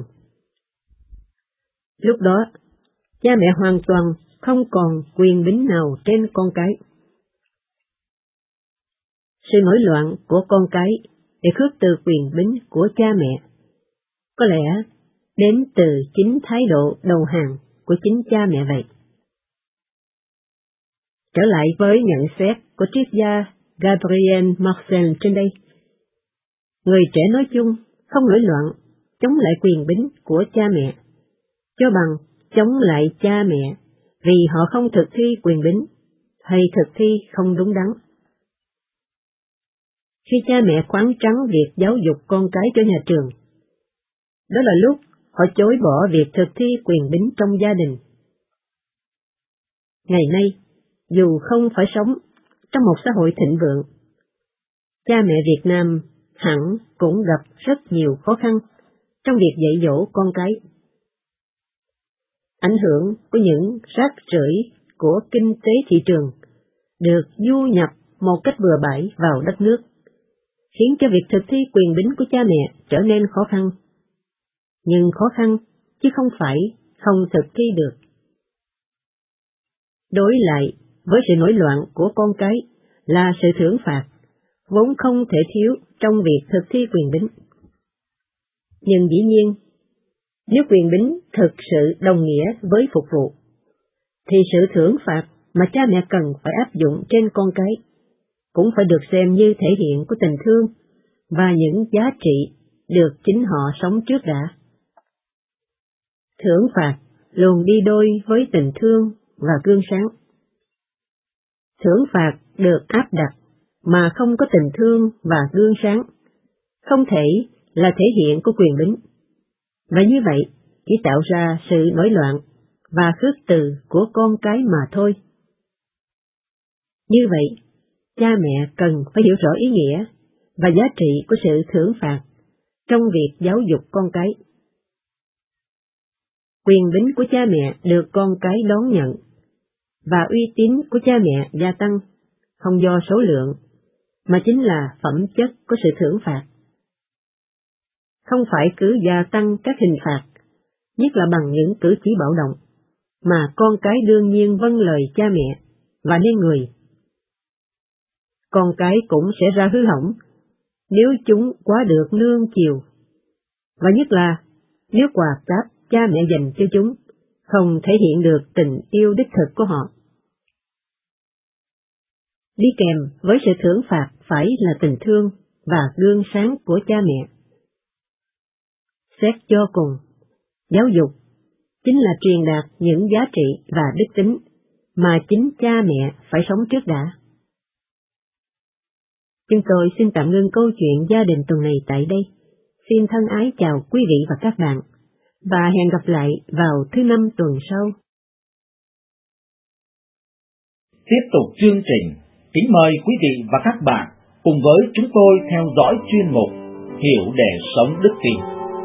Lúc đó, cha mẹ hoàn toàn không còn quyền bính nào trên con cái. Sự nổi loạn của con cái để khước từ quyền bính của cha mẹ có lẽ đến từ chính thái độ đầu hàng của chính cha mẹ vậy. Trở lại với nhận xét của triết gia Gabriel Marcel trên đây, người trẻ nói chung không nổi loạn chống lại quyền bính của cha mẹ, cho bằng chống lại cha mẹ vì họ không thực thi quyền bính hay thực thi không đúng đắn. Khi cha mẹ khoáng trắng việc giáo dục con cái cho nhà trường, đó là lúc họ chối bỏ việc thực thi quyền bính trong gia đình. Ngày nay, dù không phải sống trong một xã hội thịnh vượng, cha mẹ Việt Nam hẳn cũng gặp rất nhiều khó khăn trong việc dạy dỗ con cái. Ảnh hưởng của những rác rưởi của kinh tế thị trường được du nhập một cách bừa bãi vào đất nước, khiến cho việc thực thi quyền bính của cha mẹ trở nên khó khăn. Nhưng khó khăn, chứ không phải không thực thi được. Đối lại với sự nổi loạn của con cái là sự thưởng phạt, vốn không thể thiếu trong việc thực thi quyền bính. Nhưng dĩ nhiên, nếu quyền bính thực sự đồng nghĩa với phục vụ, thì sự thưởng phạt mà cha mẹ cần phải áp dụng trên con cái cũng phải được xem như thể hiện của tình thương và những giá trị được chính họ sống trước đã. Thưởng phạt luôn đi đôi với tình thương và gương sáng. Thưởng phạt được áp đặt mà không có tình thương và gương sáng, không thể là thể hiện của quyền bính, và như vậy chỉ tạo ra sự nổi loạn và khước từ của con cái mà thôi. Như vậy, cha mẹ cần phải hiểu rõ ý nghĩa và giá trị của sự thưởng phạt trong việc giáo dục con cái. Quyền bính của cha mẹ được con cái đón nhận, và uy tín của cha mẹ gia tăng, không do số lượng, mà chính là phẩm chất của sự thưởng phạt. Không phải cứ gia tăng các hình phạt, nhất là bằng những cử chỉ bạo động, mà con cái đương nhiên vâng lời cha mẹ và nên người. Con cái cũng sẽ ra hư hỏng nếu chúng quá được nương chiều, và nhất là nếu quà cáp cha mẹ dành cho chúng không thể hiện được tình yêu đích thực của họ. Đi kèm với sự thưởng phạt phải là tình thương và gương sáng của cha mẹ. Xét cho cùng, giáo dục chính là truyền đạt những giá trị và đức tính mà chính cha mẹ phải sống trước đã. Chúng tôi xin tạm ngưng câu chuyện gia đình tuần này tại đây. Xin thân ái chào quý vị và các bạn, và hẹn gặp lại vào thứ Năm tuần sau. Tiếp tục chương trình, kính mời quý vị và các bạn cùng với chúng tôi theo dõi chuyên mục Hiểu để sống đức tin.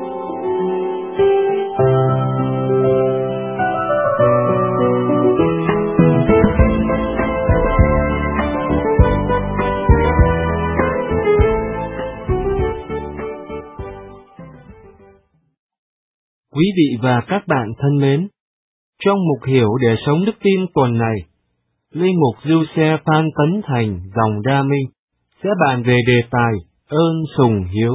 Quý vị và các bạn thân mến, trong mục Hiểu để sống đức tin tuần này, linh mục Giuse Phan Tấn Thành dòng Đa Minh sẽ bàn về đề tài ơn sùng hiếu.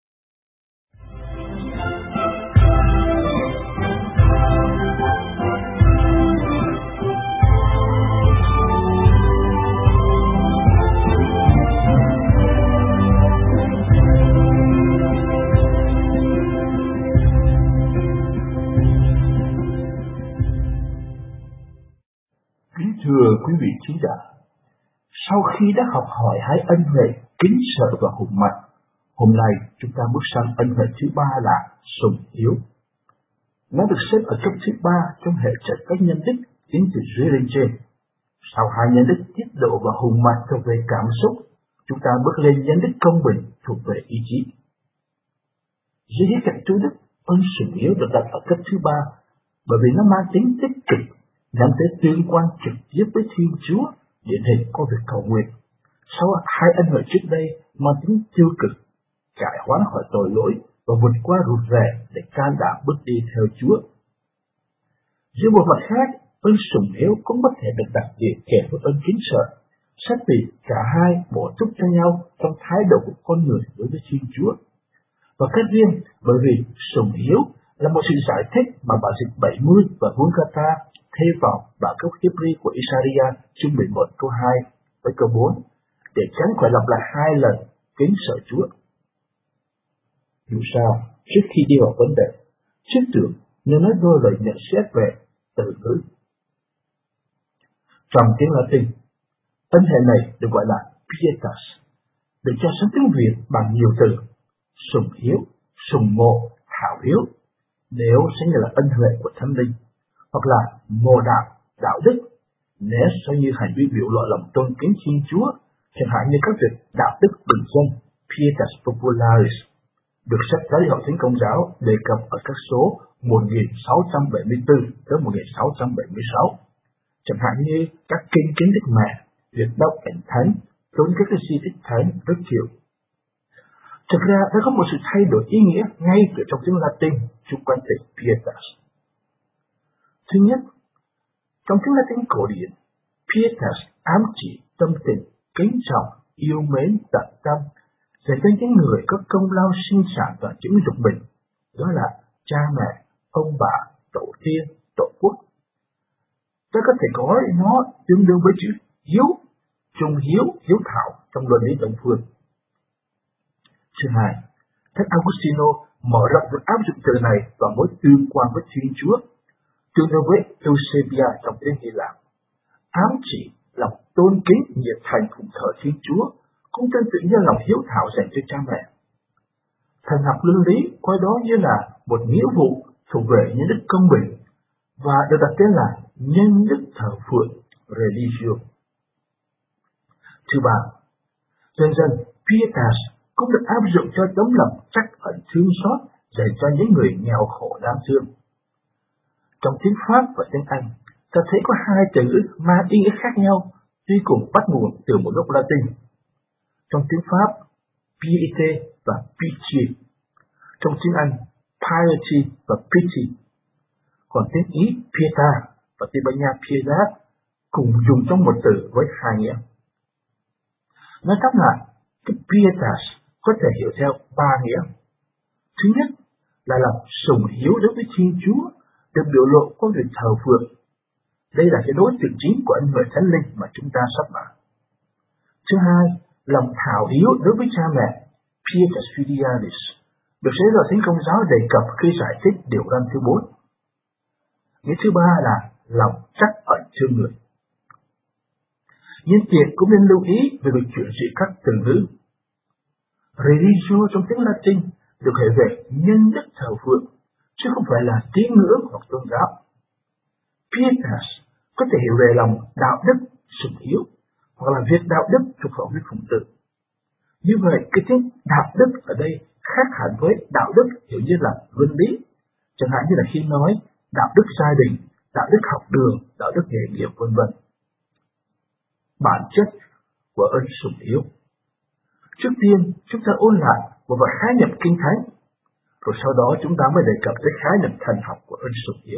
Thưa quý vị thính giả, sau khi đã học hỏi hai ân huệ kính sợ và hùng mạnh, hôm nay chúng ta bước sang ân huệ thứ ba là sùng hiếu. Nó được xếp ở cấp thứ ba trong hệ trận các nhân đức tính từ dưới lên trên. Sau hai nhân đức tiết độ và hùng mạnh thuộc về cảm xúc, chúng ta bước lên nhân đức công bình thuộc về ý chí. Dưới khía cạnh tu đức, ơn sùng hiếu được đặt ở cấp thứ ba bởi vì nó mang tính tích cực, nhắm tới tương quan trực tiếp với Thiên Chúa, điển hình của việc cầu nguyện. Sau hai ân huệ trước đây mang tính tiêu cực, cải hoán khỏi tội lỗi và vượt qua rụt rè để can đảm bước đi theo Chúa. Dưới một mặt khác, ơn sùng hiếu cũng có thể được đặt liền kèm với ơn kính sợ, sát vì cả hai bổ túc cho nhau trong thái độ của con người đối với Thiên Chúa. Và cách riêng, bởi vì sùng hiếu là một sự giải thích mà bản dịch 70 và Vulgata thay vào bản gốc Hebrew của Isaiah chương 11 câu 2 với câu 4, để tránh khỏi lặp lại hai lần kính sợ Chúa. Dù sao, trước khi đi vào vấn đề, trước tưởng nên nói đôi lời nhận xét về từ ngữ. Trong tiếng Latin, ân hệ này được gọi là pietas, được cho sang tiếng Việt bằng nhiều từ: sùng hiếu, sùng mộ, thảo hiếu, nếu sẽ như là ân huệ của Thánh Linh, hoặc là mộ đạo, đạo đức, nếu sẽ như hành vi biểu lộ lòng tôn kính Thiên Chúa, chẳng hạn như các việc đạo đức bình dân, pietas popularis, được sách Giáo lý Hội Thánh Công giáo đề cập ở các số 1674 tới 1676, chẳng hạn như các kinh kính Đức Mẹ, việc đọc ảnh thánh, tốn các cái di tích thánh rất nhiều. Thực ra đã có một sự thay đổi ý nghĩa ngay từ trong tiếng Latin chung quanh từ pietas. Thứ nhất, trong tiếng Latin cổ điển, pietas ám chỉ tâm tình kính trọng, yêu mến, tận tâm dành cho những người có công lao sinh sản và dưỡng dục mình, đó là cha mẹ, ông bà, tổ tiên, tổ quốc. Ta có thể gọi nó tương đương với chữ hiếu, trung hiếu, hiếu thảo trong luân lý Đông phương. Thứ hai, Thánh Agostino mở rộng việc áp dụng từ này vào mối tương quan với Thiên Chúa, tương đương với Eusebia trong tiếng Hy Lạp, ám chỉ lòng tôn kính nhiệt thành phụng thờ Thiên Chúa, cũng tương tự như lòng hiếu thảo dành cho cha mẹ. Thần học luân lý coi đó như là một nghĩa vụ thuộc về nhân đức công bình và được đặt tên là nhân đức thờ phượng religio. Thứ ba, dần dần pietas cũng được áp dụng cho tấm lòng trắc ẩn thương xót dành cho những người nghèo khổ đáng thương. Trong tiếng Pháp và tiếng Anh, ta thấy có hai từ ngữ mang ý nghĩa khác nhau, tuy cùng bắt nguồn từ một gốc Latin. Trong tiếng Pháp, piété và pitié. Trong tiếng Anh, piety và pity. Còn tiếng Ý, pietà và Tây Ban Nha, piedad cùng dùng trong một từ với hai nghĩa. Nói tóm lại, cái pietas có thể hiểu theo ba nghĩa. Thứ nhất là lòng sùng hiếu đối với Thiên Chúa được biểu lộ qua việc thờ phượng. Đây là cái đối tượng chính của ân huệ thánh linh mà chúng ta sắp nói. Thứ hai, lòng thảo hiếu đối với cha mẹ, pietas filialis, được Sứ đồ Thánh Công giáo đề cập khi giải thích điều răn thứ 4. Nghĩa thứ ba là lòng trắc ẩn thương người. Nhân tiện cũng nên lưu ý về việc chuyển dịch các từ ngữ. Religio trong tiếng Latin được hệ về nhân đức thờ phượng, chứ không phải là tín ngưỡng hoặc tôn giáo. Pietas có thể hiểu về lòng đạo đức, sùng hiếu, hoặc là việc đạo đức thuộc phạm vi phụng tự. Như vậy, cái tiếng đạo đức ở đây khác hẳn với đạo đức hiểu như là luân lý, chẳng hạn như là khi nói đạo đức gia đình, đạo đức học đường, đạo đức nghề nghiệp, v.v. Bản chất của ơn sùng hiếu. Trước tiên, chúng ta ôn lại một vài khái niệm kinh thánh, rồi sau đó chúng ta mới đề cập tới khái niệm thần học của ơn sùng hiếu.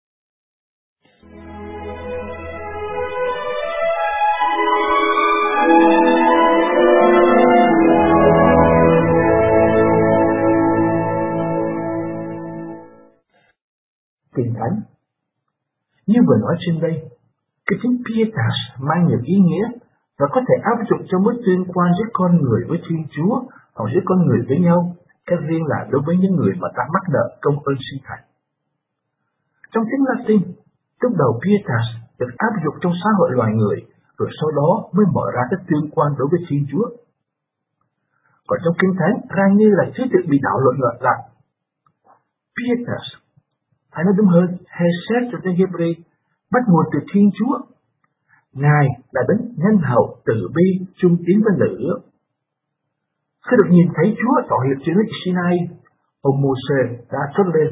Kinh thánh. Như vừa nói trên đây, cái tiếng pietas mang nhiều ý nghĩa và có thể áp dụng cho mối tương quan giữa con người với Thiên Chúa hoặc giữa con người với nhau, cái riêng là đối với những người mà ta mắc nợ công ơn sinh thành. Trong tiếng Latin, lúc đầu pietas được áp dụng trong xã hội loài người, rồi sau đó mới mở ra cái tương quan đối với Thiên Chúa. Còn trong Kinh Thánh ra như là thứ tự bị đảo lộn ngược lại. Pietas, hay nói đúng hơn, Hesed trong tiếng Hebrew, bắt nguồn từ Thiên Chúa. Ngài là đấng nhân hậu, từ bi, trung tín với lời ước. Khi được nhìn thấy Chúa tỏ hiện trên núi Sinai, ông Mô-sê đã thốt lên: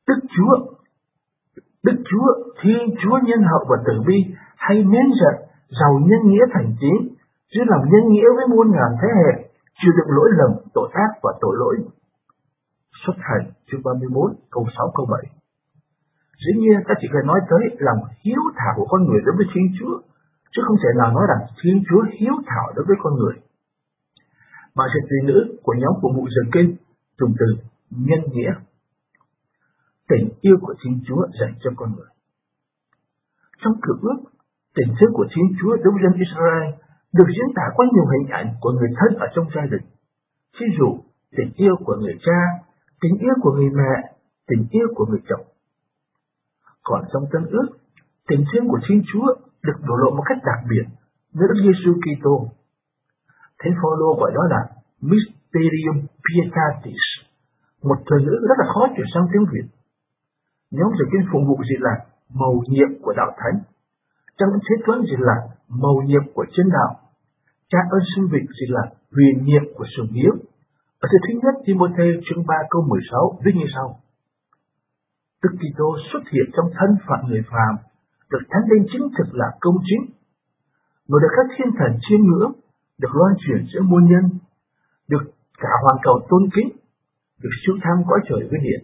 Đức Chúa, Thiên Chúa nhân hậu và từ bi, hay nén giận, giàu nhân nghĩa thành tín, chứ làm nhân nghĩa với muôn ngàn thế hệ, chịu đựng lỗi lầm, tội ác và tội lỗi. Xuất Hành chương 31 câu 6 câu 7. Dĩ nhiên ta chỉ cần nói tới lòng hiếu thảo của con người đối với Thiên Chúa, chứ không thể nào nói rằng Thiên Chúa hiếu thảo đối với con người. Mà dịch từ ngữ của nhóm phụ mụ giờ kinh dùng từ nhân nghĩa, tình yêu của Thiên Chúa dành cho con người. Trong Cựu Ước, tình thương của Thiên Chúa đối với dân Israel được diễn tả qua nhiều hình ảnh của người thân ở trong gia đình. Ví dụ, tình yêu của người cha, tình yêu của người mẹ, tình yêu của người chồng. Còn trong Tân Ước, tình thương của Thiên Chúa được biểu lộ một cách đặc biệt với Đức Giêsu Kitô. Thánh Phaolô gọi đó là Mysterium Pietatis, một từ ngữ rất là khó chuyển sang tiếng Việt. Nhóm dịch kinh phụng vụ dịch là mầu nhiệm của đạo thánh, trong những thế toán dịch là mầu nhiệm của chân đạo, cha ơn sinh vịnh dịch là huyền nhiệm của sùng hiếu. Ở thư thứ nhất Timôthê chương 3 câu 16 viết như sau: Đức Kitô xuất hiện trong thân phận người phàm, được thánh linh chứng thực là công chính, người được các thiên thần chiêm ngưỡng, được loan truyền giữa muôn nhân, được cả hoàn cầu tôn kính, được siêu tham cõi trời với điện.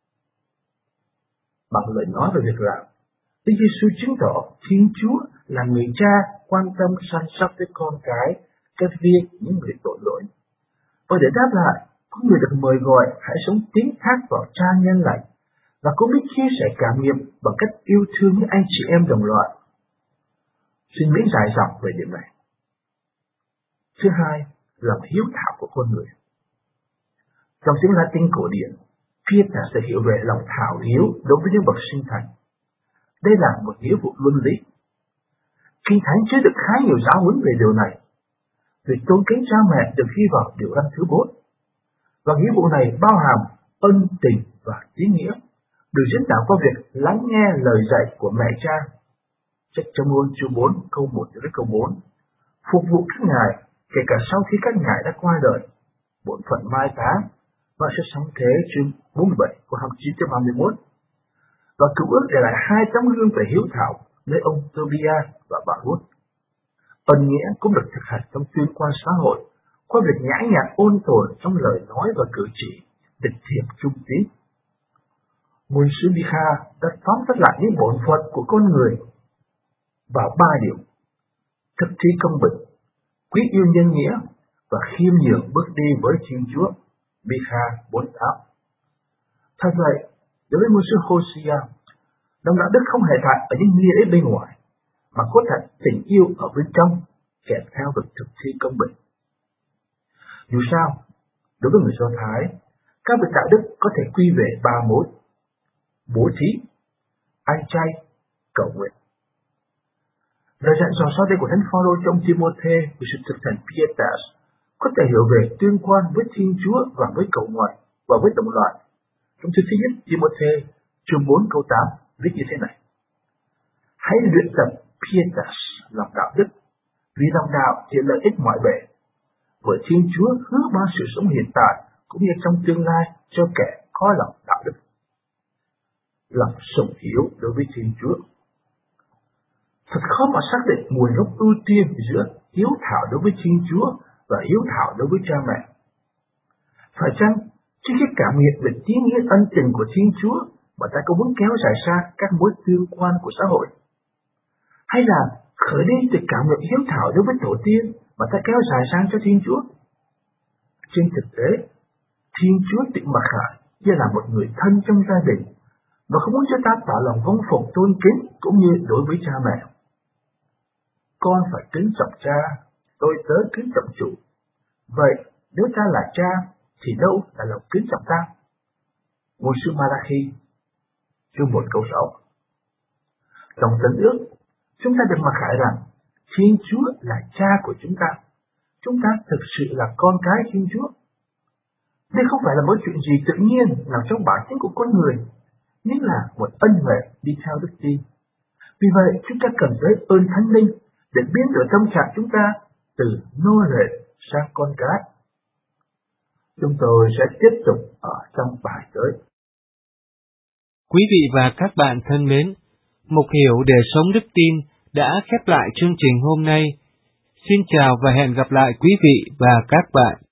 Bằng lời nói về việc làm, Đức Giêsu chứng tỏ Thiên Chúa là người cha quan tâm săn sóc tới con cái việc những người tội lỗi. Và để đáp lại, có người được mời gọi hãy sống tín thác vào cha nhân lành và cũng biết chia sẻ cảm nghiệm bằng cách yêu thương những anh chị em đồng loại. Xin miễn dài dòng về điểm này. Thứ hai, lòng hiếu thảo của con người. Trong tiếng Latin cổ điển, Pieta sẽ hiểu về lòng thảo hiếu đối với những bậc sinh thành. Đây là một nghĩa vụ luân lý. Kinh Thánh chứa được khá nhiều giáo huấn về điều này. Việc tôn kính cha mẹ được ghi vào điều răn thứ 4. Và nghĩa vụ này bao hàm ân tình và tín nghĩa, được diễn tả qua việc lắng nghe lời dạy của mẹ cha. Sách Châm ngôn chương 4 câu 1 đến câu 4. Phục vụ các ngài kể cả sau khi các ngài đã qua đời. Bổn phận mai táng và sách Sáng Thế chương 47 câu 29 đến 31. Và cựu ước để lại 2 tấm gương về hiếu thảo với ông Tobia và bà Ruth. Ân nghĩa cũng được thực hành trong tuyên quan xã hội qua việc nhã nhặn ôn tồn trong lời nói và cử chỉ, tịch thiệp trung tín. Môn sứ Micha đã tóm tắt lại những bổn phận của con người vào 3 điều: thực thi công bình, quý yêu nhân nghĩa và khiêm nhường bước đi với Thiên Chúa. Micha 4:8. Thật vậy, đối với môn sứ Hosea, lòng đạo đức không hề tại ở những nghi lễ bên ngoài, mà có thật tình yêu ở bên trong, kèm theo việc thực thi công bình. Dù sao, đối với người Do Thái, các việc đạo đức có thể quy về 3 mối: bố thí, ăn chay, cầu nguyện. Lời dặn dò sau đây của Thánh Phaolô cho ông Timôthê về sự thực hành Pietas có thể hiểu về tuyên quan với Thiên Chúa và với cầu nguyện và với đồng loại. Trong thư thứ nhất Timôthê chương 4 câu 8 viết như thế này: hãy luyện tập Pietas, lòng đạo đức, vì lòng đạo thì lợi ích mọi bề. Bởi Thiên Chúa hứa ban sự sống hiện tại cũng như trong tương lai cho kẻ có lòng đạo đức. Lòng sủng hiếu đối với Thiên Chúa. Thật khó mà xác định nguồn gốc ưu tiên giữa hiếu thảo đối với Thiên Chúa và hiếu thảo đối với cha mẹ. Phải chăng trước khi cảm nghiệm về tín nghĩa ân tình của Thiên Chúa mà ta có muốn kéo dài xa các mối tương quan của xã hội? Hay là khởi đi từ cảm nghiệm hiếu thảo đối với tổ tiên mà ta kéo dài sang cho Thiên Chúa? Trên thực tế, Thiên Chúa tự mặc khải như là một người thân trong gia đình và không muốn cho ta tỏ lòng vâng phục tôn kính cũng như đối với cha mẹ. Con phải kính trọng cha, tôi tớ kính trọng chủ. Vậy nếu ta là cha thì đâu là lòng kính trọng ta? Ngôn sứ Malachi chương 1 câu 6. Trong Tân ước, chúng ta được mặc khải rằng Thiên Chúa là cha của chúng ta. Chúng ta thực sự là con cái Thiên Chúa. Đây không phải là một chuyện gì tự nhiên nằm trong bản tính của con người, nhưng là một ân huệ đi theo đức tin. Vì vậy, chúng ta cần tới ơn Thánh Linh để biến đổi tâm trạng chúng ta từ nô lệ sang con cái. Chúng tôi sẽ tiếp tục ở trong bài tới. Quý vị và các bạn thân mến, Mục Hiểu để sống đức tin đã khép lại chương trình hôm nay. Xin chào và hẹn gặp lại quý vị và các bạn